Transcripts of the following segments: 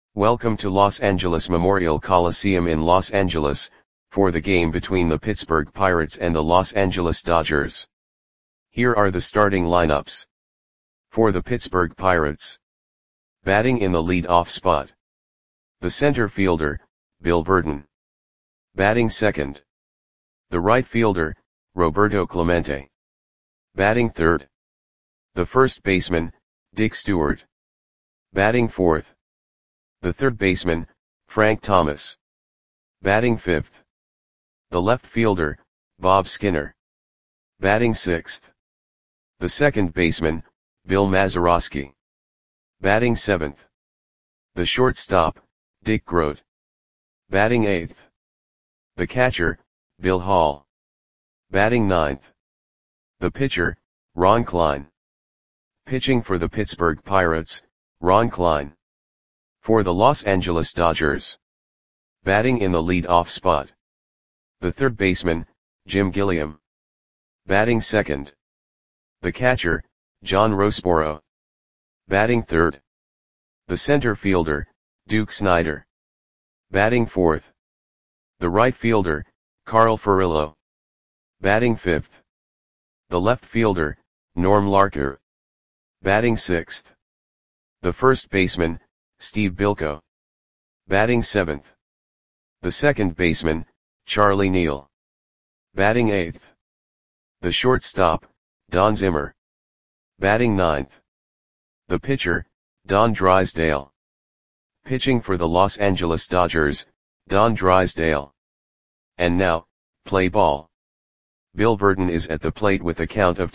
Welcome to Los Angeles Memorial Coliseum in Los Angeles, for the game between the Pittsburgh Pirates and the Los Angeles Dodgers. Here are the starting lineups. For the Pittsburgh Pirates. Batting in the lead-off spot. The center fielder, Bill Virdon. Batting second. The right fielder, Roberto Clemente. Batting third. The first baseman, Dick Stewart. Batting fourth. The third baseman, Frank Thomas. Batting fifth. The left fielder, Bob Skinner. Batting sixth. The second baseman, Bill Mazeroski. Batting seventh. The shortstop, Dick Groat. Batting eighth. The catcher, Bill Hall. Batting ninth. The pitcher, Ron Klein. Pitching for the Pittsburgh Pirates, Ron Klein. For the Los Angeles Dodgers. Batting in the lead-off spot. The third baseman, Jim Gilliam. Batting second. The catcher, John Roseboro. Batting third. The center fielder, Duke Snider. Batting fourth. The right fielder, Carl Furillo. Batting fifth. The left fielder, Norm Larker. Batting sixth. The first baseman, Steve Bilko. Batting seventh. The second baseman, Charlie Neal. Batting eighth. The shortstop, Don Zimmer. Batting ninth. The pitcher, Don Drysdale. Pitching for the Los Angeles Dodgers, Don Drysdale. And now, play ball. Bill Virdon is at the plate with a count of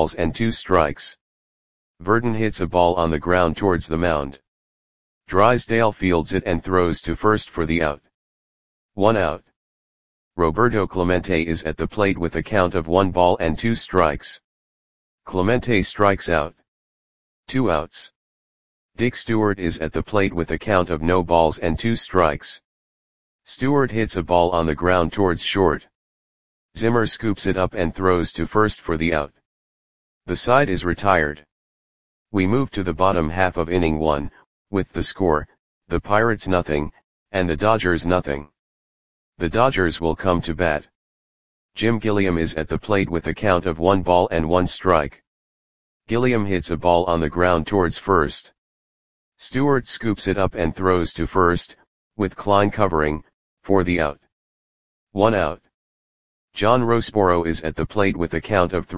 2-2. Virdon hits a ball on the ground towards the mound. Drysdale fields it and throws to first for the out. 1 out. Roberto Clemente is at the plate with a count of 1-2. Clemente strikes out. 2 outs. Dick Stewart is at the plate with a count of 0-2. Stewart hits a ball on the ground towards short. Zimmer scoops it up and throws to first for the out. The side is retired. We move to the bottom half of inning 1, with the score, the Pirates nothing, and the Dodgers nothing. The Dodgers will come to bat. Jim Gilliam is at the plate with a count of 1-1. Gilliam hits a ball on the ground towards first. Stewart scoops it up and throws to first, with Klein covering, for the out. 1 out. John Roseboro is at the plate with a count of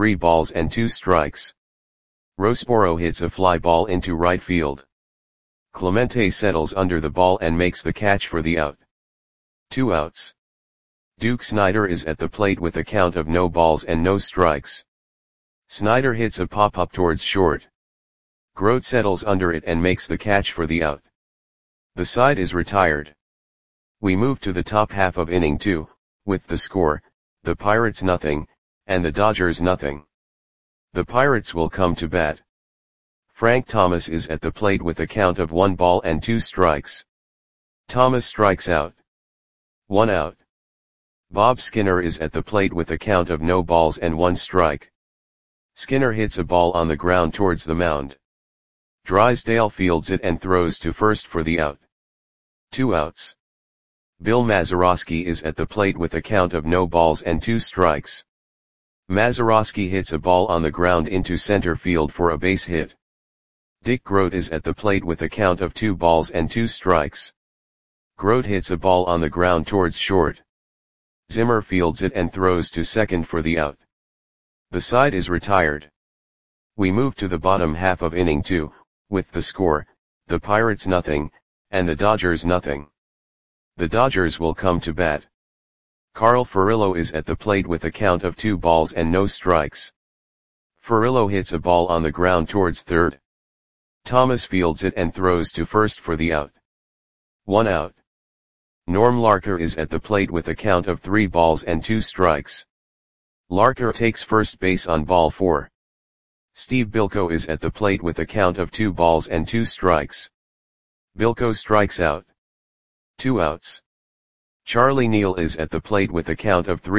3-2. Roseboro hits a fly ball into right field. Clemente settles under the ball and makes the catch for the out. 2 outs. Duke Snider is at the plate with a count of 0-0. Snider hits a pop-up towards short. Groat settles under it and makes the catch for the out. The side is retired. We move to the top half of inning 2, with the score, the Pirates nothing, and the Dodgers nothing. The Pirates will come to bat. Frank Thomas is at the plate with a count of 1-2. Thomas strikes out. 1 out. Bob Skinner is at the plate with a count of 0-1. Skinner hits a ball on the ground towards the mound. Drysdale fields it and throws to first for the out. 2 outs. Bill Mazeroski is at the plate with a count of 0-2. Mazeroski hits a ball on the ground into center field for a base hit. Dick Groat is at the plate with a count of 2-2. Groat hits a ball on the ground towards short. Zimmer fields it and throws to second for the out. The side is retired. We move to the bottom half of inning 2, with the score, the Pirates nothing, and the Dodgers nothing. The Dodgers will come to bat. Carl Furillo is at the plate with a count of 2-0. Furillo hits a ball on the ground towards third. Thomas fields it and throws to first for the out. 1 out. Norm Larker is at the plate with a count of 3-2. Larker takes first base on ball 4. Steve Bilko is at the plate with a count of 2-2. Bilko strikes out. 2 outs. Charlie Neal is at the plate with a count of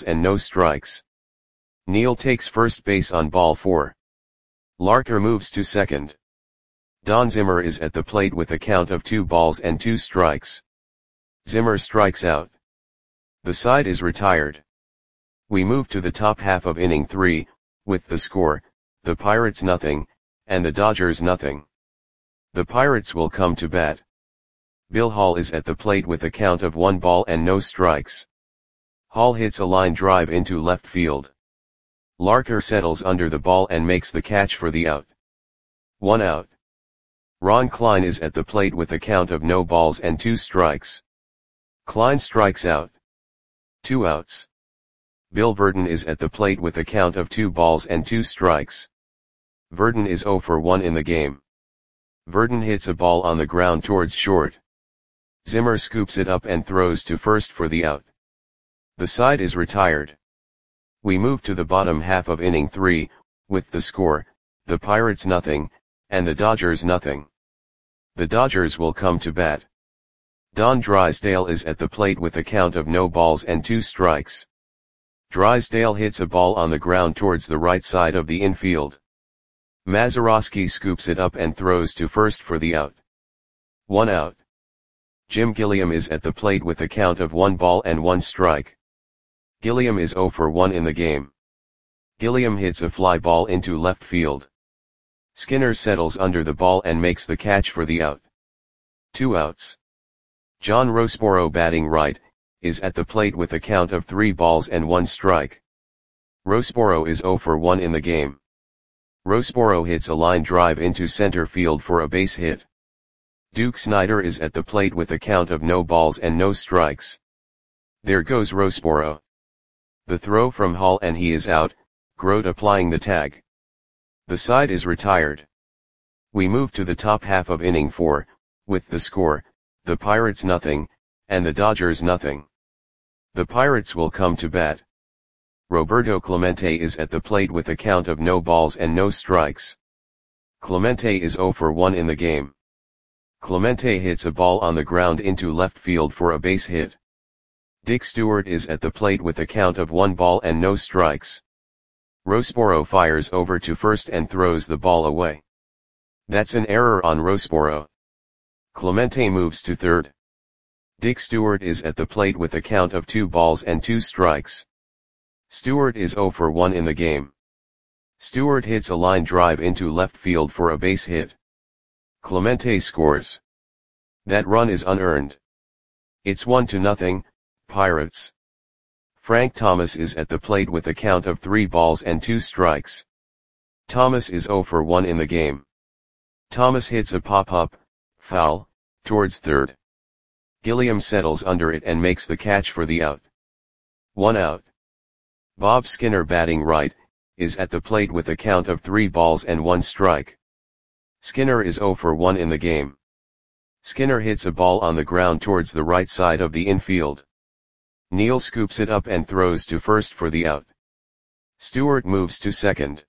3-0. Neal takes first base on ball 4. Larker moves to second. Don Zimmer is at the plate with a count of 2 balls and 2 strikes. Zimmer strikes out. The side is retired. We move to the top half of inning 3, with the score, the Pirates nothing, and the Dodgers nothing. The Pirates will come to bat. Bill Hall is at the plate with a count of 1 ball and no strikes. Hall hits a line drive into left field. Larker settles under the ball and makes the catch for the out. 1 out. Ron Klein is at the plate with a count of no balls and 2 strikes. Klein strikes out. 2 outs. Bill Verdon is at the plate with a count of 2 balls and 2 strikes. Verdon is 0 for 1 in the game. Verdon hits a ball on the ground towards short. Zimmer scoops it up and throws to first for the out. The side is retired. We move to the bottom half of inning 3, with the score, the Pirates nothing, and the Dodgers nothing. The Dodgers will come to bat. Don Drysdale is at the plate with a count of no balls and 2 strikes. Drysdale hits a ball on the ground towards the right side of the infield. Mazeroski scoops it up and throws to first for the out. 1 out. Jim Gilliam is at the plate with a count of 1 ball and 1 strike. Gilliam is 0 for 1 in the game. Gilliam hits a fly ball into left field. Skinner settles under the ball and makes the catch for the out. 2 outs. John Roseboro, batting right, is at the plate with a count of 3 balls and 1 strike. Roseboro is 0 for 1 in the game. Roseboro hits a line drive into center field for a base hit. Duke Snider is at the plate with a count of no balls and no strikes. There goes Roseboro. The throw from Hall and he is out, Grote applying the tag. The side is retired. We move to the top half of inning 4, with the score, the Pirates nothing, and the Dodgers nothing. The Pirates will come to bat. Roberto Clemente is at the plate with a count of no balls and no strikes. Clemente is 0 for 1 in the game. Clemente hits a ball on the ground into left field for a base hit. Dick Stewart is at the plate with a count of 1 ball and no strikes. Roseboro fires over to first and throws the ball away. That's an error on Roseboro. Clemente moves to third. Dick Stewart is at the plate with a count of 2 balls and 2 strikes. Stewart is 0 for 1 in the game. Stewart hits a line drive into left field for a base hit. Clemente scores. That run is unearned. It's 1-0, Pirates. Frank Thomas is at the plate with a count of 3 balls and 2 strikes. Thomas is 0 for 1 in the game. Thomas hits a pop-up, foul, towards third. Gilliam settles under it and makes the catch for the out. 1 out. Bob Skinner, batting right, is at the plate with a count of 3 balls and 1 strike. Skinner is 0 for 1 in the game. Skinner hits a ball on the ground towards the right side of the infield. Neal scoops it up and throws to first for the out. Stewart moves to second.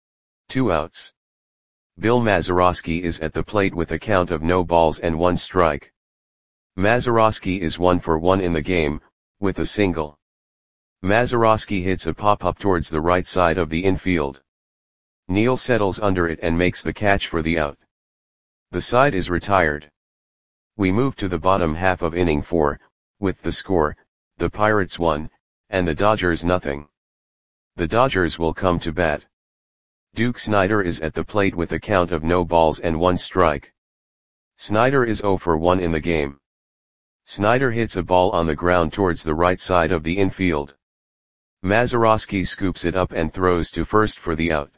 2 outs. Bill Mazeroski is at the plate with a count of no balls and 1 strike. Mazeroski is 1 for 1 in the game, with a single. Mazeroski hits a pop-up towards the right side of the infield. Neal settles under it and makes the catch for the out. The side is retired. We move to the bottom half of inning 4, with the score, the Pirates 1, and the Dodgers nothing. The Dodgers will come to bat. Duke Snider is at the plate with a count of no balls and 1 strike. Snider is 0 for 1 in the game. Snider hits a ball on the ground towards the right side of the infield. Mazeroski scoops it up and throws to first for the out.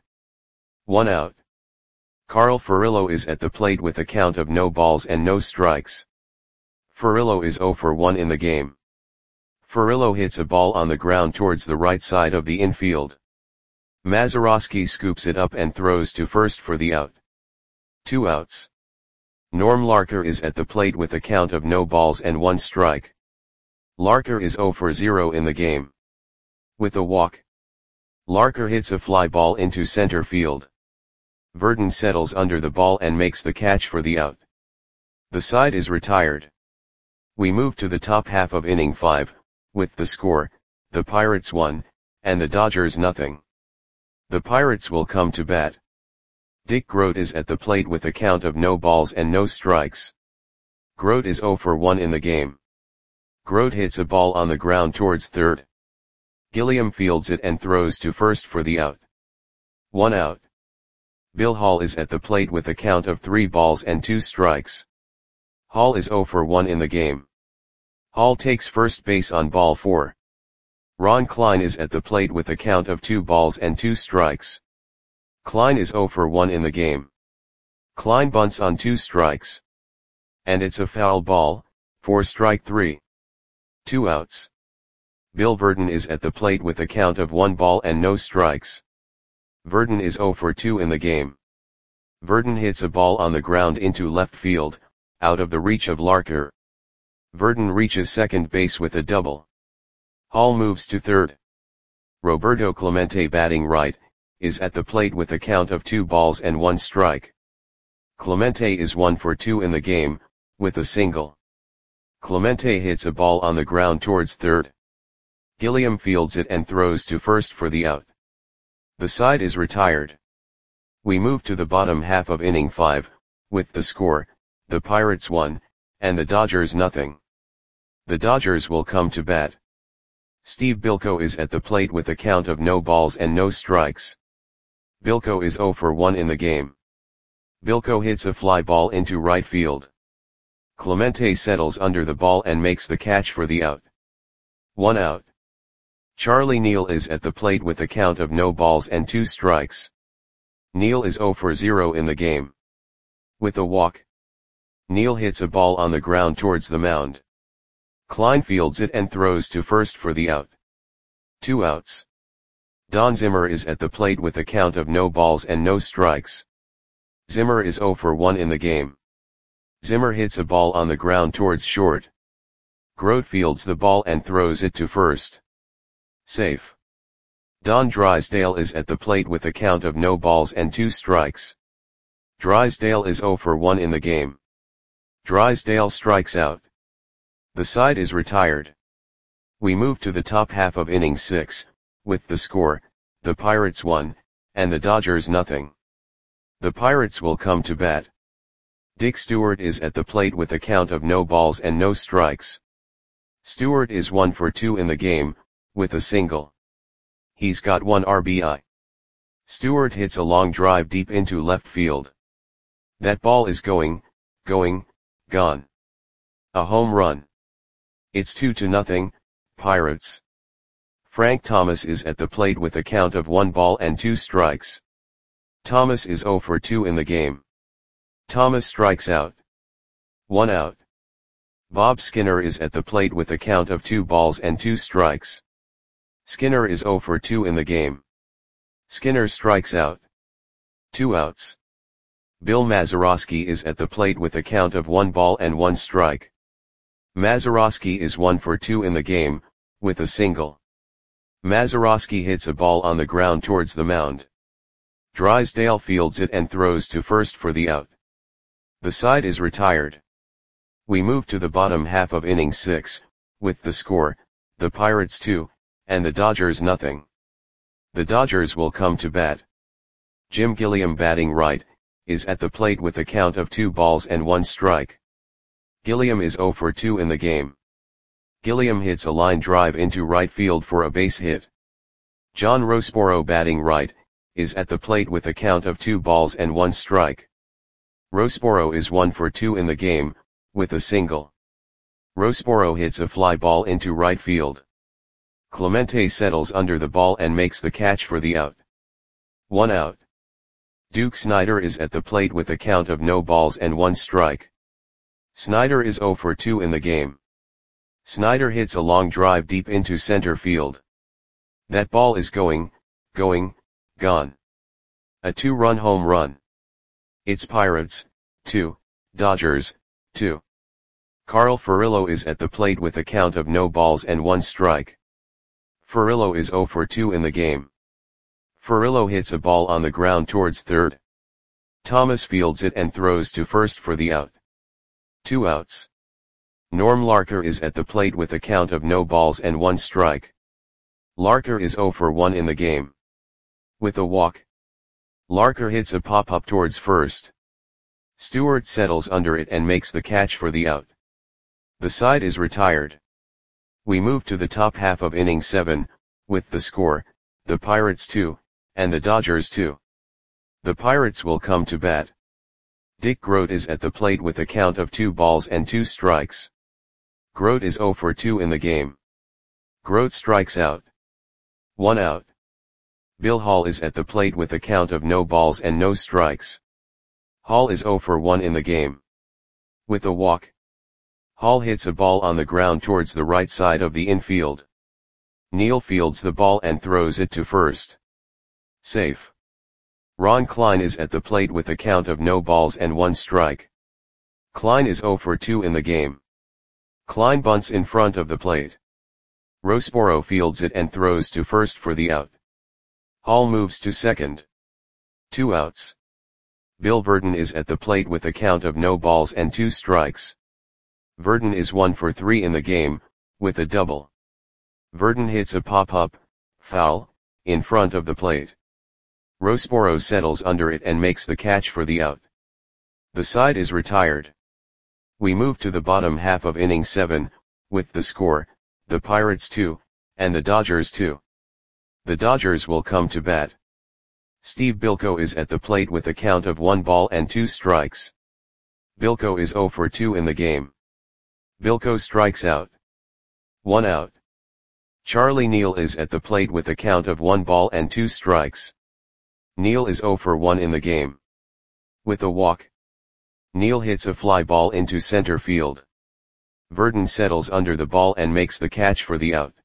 1 out. Carl Furillo is at the plate with a count of no balls and no strikes. Furillo is 0 for 1 in the game. Furillo hits a ball on the ground towards the right side of the infield. Mazeroski scoops it up and throws to first for the out. 2 outs. Norm Larker is at the plate with a count of no balls and 1 strike. Larker is 0 for 0 in the game. With a walk. Larker hits a fly ball into center field. Verdon settles under the ball and makes the catch for the out. The side is retired. We move to the top half of inning 5, with the score, the Pirates 1, and the Dodgers nothing. The Pirates will come to bat. Dick Grote is at the plate with a count of no balls and no strikes. Grote is 0 for 1 in the game. Grote hits a ball on the ground towards third. Gilliam fields it and throws to first for the out. 1 out. Bill Hall is at the plate with a count of 3 balls and 2 strikes. Hall is 0 for 1 in the game. Hall takes first base on ball 4. Ron Klein is at the plate with a count of 2 balls and 2 strikes. Klein is 0 for 1 in the game. Klein bunts on 2 strikes. And it's a foul ball, for strike 3. 2 outs. Bill Verdon is at the plate with a count of 1 ball and no strikes. Verdon is 0 for 2 in the game. Verdon hits a ball on the ground into left field, out of the reach of Larker. Verdon reaches second base with a double. Hall moves to third. Roberto Clemente, batting right, is at the plate with a count of 2 balls and 1 strike. Clemente is 1 for 2 in the game, with a single. Clemente hits a ball on the ground towards third. Gilliam fields it and throws to first for the out. The side is retired. We move to the bottom half of inning 5, with the score, the Pirates 1, and the Dodgers nothing. The Dodgers will come to bat. Steve Bilko is at the plate with a count of no balls and no strikes. Bilko is 0 for 1 in the game. Bilko hits a fly ball into right field. Clemente settles under the ball and makes the catch for the out. 1 out. Charlie Neal is at the plate with a count of no balls and 2 strikes. Neal is 0 for 0 in the game. With a walk. Neal hits a ball on the ground towards the mound. Klein fields it and throws to first for the out. 2 outs. Don Zimmer is at the plate with a count of no balls and no strikes. Zimmer is 0 for 1 in the game. Zimmer hits a ball on the ground towards short. Grote fields the ball and throws it to first. Safe. Don Drysdale is at the plate with a count of no balls and 2 strikes. Drysdale is 0 for 1 in the game. Drysdale strikes out. The side is retired. We move to the top half of inning 6, with the score, the Pirates 1, and the Dodgers nothing. The Pirates will come to bat. Dick Stewart is at the plate with a count of no balls and no strikes. Stewart is 1 for 2 in the game, with a single. He's got 1 RBI. Stewart hits a long drive deep into left field. That ball is going, gone. A home run. It's 2-0, Pirates. Frank Thomas is at the plate with a count of 1 ball and 2 strikes. Thomas is 0 for 2 in the game. Thomas strikes out. 1 out. Bob Skinner is at the plate with a count of 2 balls and 2 strikes. Skinner is 0 for 2 in the game. Skinner strikes out. 2 outs. Bill Mazeroski is at the plate with a count of 1 ball and 1 strike. Mazeroski is 1 for 2 in the game, with a single. Mazeroski hits a ball on the ground towards the mound. Drysdale fields it and throws to first for the out. The side is retired. We move to the bottom half of inning 6, with the score, the Pirates 2, and the Dodgers nothing. The Dodgers will come to bat. Jim Gilliam, batting right, is at the plate with a count of 2 balls and 1 strike. Gilliam is 0 for 2 in the game. Gilliam hits a line drive into right field for a base hit. John Roseboro, batting right, is at the plate with a count of 2 balls and 1 strike. Roseboro is 1 for 2 in the game, with a single. Roseboro hits a fly ball into right field. Clemente settles under the ball and makes the catch for the out. 1 out. Duke Snider is at the plate with a count of no balls and 1 strike. Snider is 0 for 2 in the game. Snider hits a long drive deep into center field. That ball is going, gone. A 2-run home run. It's Pirates, 2, Dodgers, 2. Carl Furillo is at the plate with a count of no balls and 1 strike. Furillo is 0 for 2 in the game. Furillo hits a ball on the ground towards third. Thomas fields it and throws to first for the out. 2 outs. Norm Larker is at the plate with a count of no balls and 1 strike. Larker is 0 for 1 in the game. With a walk. Larker hits a pop-up towards first. Stewart settles under it and makes the catch for the out. The side is retired. We move to the top half of inning 7, with the score, the Pirates 2, and the Dodgers 2. The Pirates will come to bat. Dick Groat is at the plate with a count of 2 balls and 2 strikes. Groat is 0 for 2 in the game. Groat strikes out. 1 out. Bill Hall is at the plate with a count of no balls and no strikes. Hall is 0 for 1 in the game. With a walk. Hall hits a ball on the ground towards the right side of the infield. Neal fields the ball and throws it to first. Safe. Ron Klein is at the plate with a count of no balls and 1 strike. Klein is 0 for 2 in the game. Klein bunts in front of the plate. Rosboro fields it and throws to first for the out. Hall moves to second. 2 outs. Bill Verdon is at the plate with a count of no balls and 2 strikes. Verdon is 1 for 3 in the game, with a double. Verdon hits a pop-up, foul, in front of the plate. Rosboro settles under it and makes the catch for the out. The side is retired. We move to the bottom half of inning 7, with the score, the Pirates 2, and the Dodgers 2. The Dodgers will come to bat. Steve Bilko is at the plate with a count of 1 ball and 2 strikes. Bilko is 0 for 2 in the game. Bilko strikes out. 1 out. Charlie Neal is at the plate with a count of 1 ball and 2 strikes. Neal is 0 for 1 in the game. With a walk. Neal hits a fly ball into center field. Verdon settles under the ball and makes the catch for the out.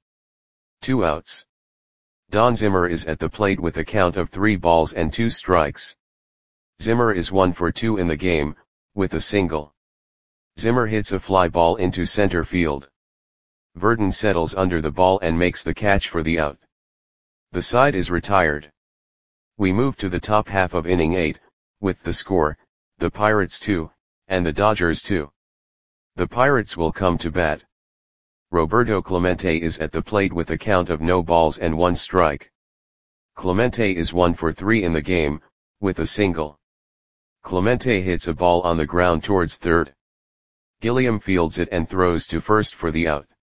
2 outs. Don Zimmer is at the plate with a count of 3 balls and 2 strikes. Zimmer is 1 for 2 in the game, with a single. Zimmer hits a fly ball into center field. Verdon settles under the ball and makes the catch for the out. The side is retired. We move to the top half of inning 8, with the score, the Pirates 2, and the Dodgers 2. The Pirates will come to bat. Roberto Clemente is at the plate with a count of no balls and 1 strike. Clemente is 1 for 3 in the game, with a single. Clemente hits a ball on the ground towards third. Gilliam fields it and throws to first for the out.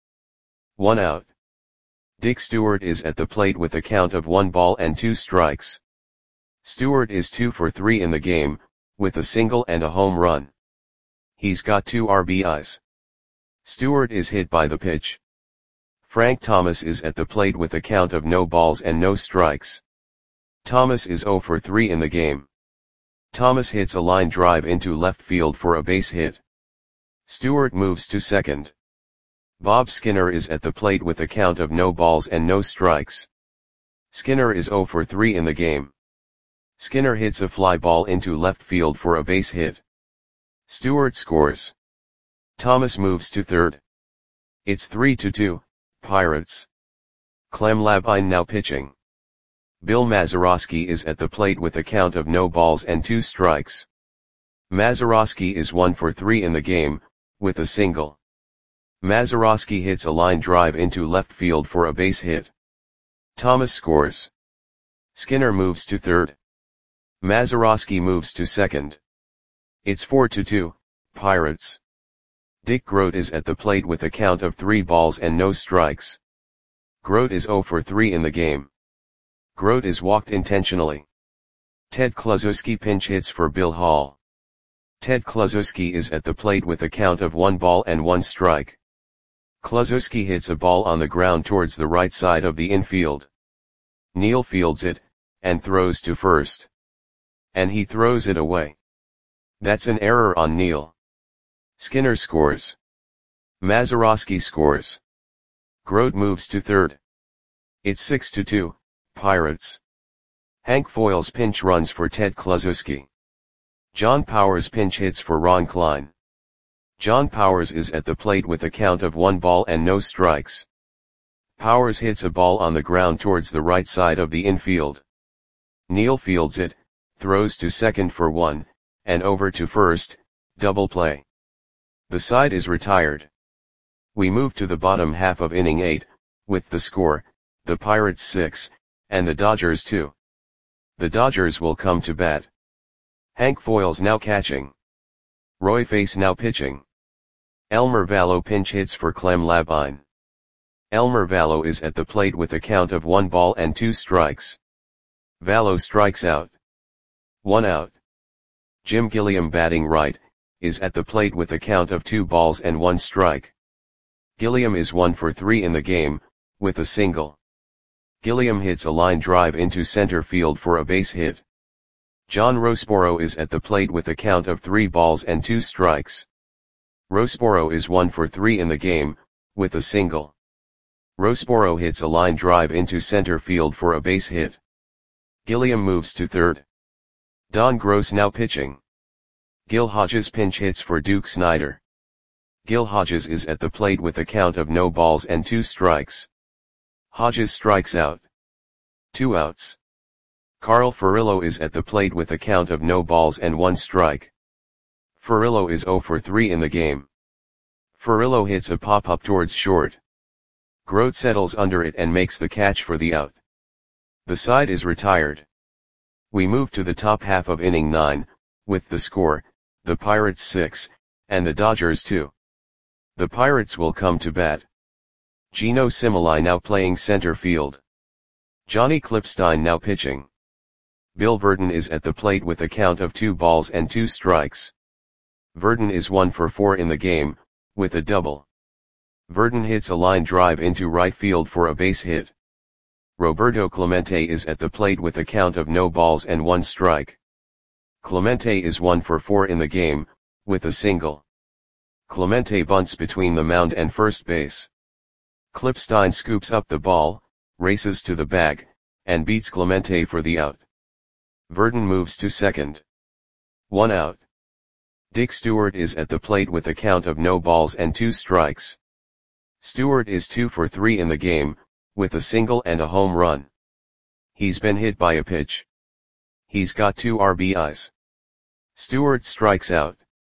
1 out. Dick Stewart is at the plate with a count of 1 ball and 2 strikes. Stewart is 2 for 3 in the game, with a single and a home run. He's got 2 RBIs. Stewart is hit by the pitch. Frank Thomas is at the plate with a count of no balls and no strikes. Thomas is 0 for 3 in the game. Thomas hits a line drive into left field for a base hit. Stewart moves to second. Bob Skinner is at the plate with a count of no balls and no strikes. Skinner is 0 for 3 in the game. Skinner hits a fly ball into left field for a base hit. Stewart scores. Thomas moves to third. It's 3-2, Pirates. Clem Labine now pitching. Bill Mazeroski is at the plate with a count of no balls and 2 strikes. Mazeroski is 1 for 3 in the game, with a single. Mazeroski hits a line drive into left field for a base hit. Thomas scores. Skinner moves to third. Mazeroski moves to second. It's 4-2, Pirates. Dick Groat is at the plate with a count of 3 balls and no strikes. Groat is 0 for 3 in the game. Groat is walked intentionally. Ted Kluszewski pinch hits for Bill Hall. Ted Kluszewski is at the plate with a count of 1 ball and 1 strike. Kluszewski hits a ball on the ground towards the right side of the infield. Neal fields it, and throws to first. And he throws it away. That's an error on Neal. Skinner scores. Mazeroski scores. Groat moves to third. It's 6-2, Pirates. Hank Foyles pinch runs for Ted Kluszewski. John Powers pinch hits for Ron Klein. John Powers is at the plate with a count of 1 ball and no strikes. Powers hits a ball on the ground towards the right side of the infield. Neal fields it, throws to second for 1, and over to first, double play. The side is retired. We move to the bottom half of inning 8, with the score, the Pirates 6, and the Dodgers 2. The Dodgers will come to bat. Hank Foils now catching. Roy Face now pitching. Elmer Valo pinch hits for Clem Labine. Elmer Valo is at the plate with a count of 1 ball and 2 strikes. Valo strikes out. 1 out. Jim Gilliam batting right, is at the plate with a count of 2 balls and 1 strike. Gilliam is 1 for 3 in the game, with a single. Gilliam hits a line drive into center field for a base hit. John Roseboro is at the plate with a count of 3 balls and 2 strikes. Roseboro is 1 for 3 in the game, with a single. Roseboro hits a line drive into center field for a base hit. Gilliam moves to third. Don Gross now pitching. Gil Hodges pinch hits for Duke Snider. Gil Hodges is at the plate with a count of no balls and 2 strikes. Hodges strikes out. 2 outs. Carl Furillo is at the plate with a count of no balls and 1 strike. Furillo is 0 for 3 in the game. Furillo hits a pop-up towards short. Grote settles under it and makes the catch for the out. The side is retired. We move to the top half of inning 9, with the score, the Pirates 6, and the Dodgers 2. The Pirates will come to bat. Gino Cimoli now playing center field. Johnny Klipstein now pitching. Bill Verdon is at the plate with a count of 2 balls and 2 strikes. Verdon is 1 for 4 in the game, with a double. Verdon hits a line drive into right field for a base hit. Roberto Clemente is at the plate with a count of no balls and 1 strike. Clemente is 1 for 4 in the game, with a single. Clemente bunts between the mound and first base. Klipstein scoops up the ball, races to the bag, and beats Clemente for the out. Verdon moves to second. 1 out. Dick Stewart is at the plate with a count of no balls and 2 strikes. Stewart is 2 for 3 in the game, with a single and a home run. He's been hit by a pitch. He's got 2 RBIs. Stewart strikes out.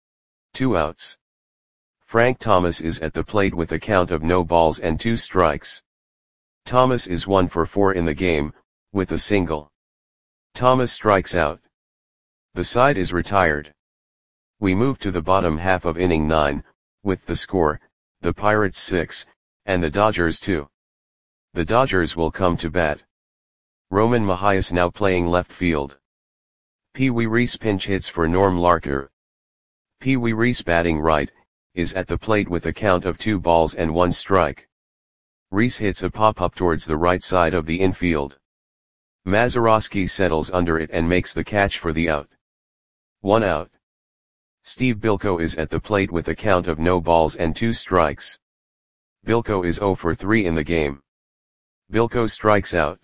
2 outs. Frank Thomas is at the plate with a count of no balls and 2 strikes. Thomas is 1 for 4 in the game, with a single. Thomas strikes out. The side is retired. We move to the bottom half of inning 9, with the score, the Pirates 6, and the Dodgers 2. The Dodgers will come to bat. Roman Mahias now playing left field. Pee Wee Reese pinch hits for Norm Larker. Pee Wee Reese batting right, is at the plate with a count of 2 balls and 1 strike. Reese hits a pop-up towards the right side of the infield. Mazeroski settles under it and makes the catch for the out. 1 out. Steve Bilko is at the plate with a count of no balls and 2 strikes. Bilko is 0 for 3 in the game. Bilko strikes out.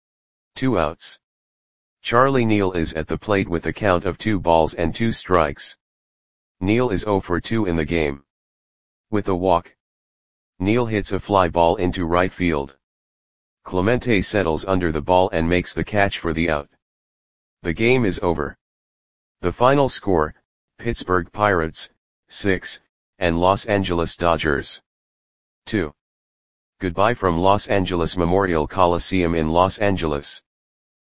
2 outs. Charlie Neal is at the plate with a count of 2 balls and 2 strikes. Neal is 0 for 2 in the game. With a walk. Neal hits a fly ball into right field. Clemente settles under the ball and makes the catch for the out. The game is over. The final score, Pittsburgh Pirates, 6, and Los Angeles Dodgers, 2. Goodbye from Los Angeles Memorial Coliseum in Los Angeles.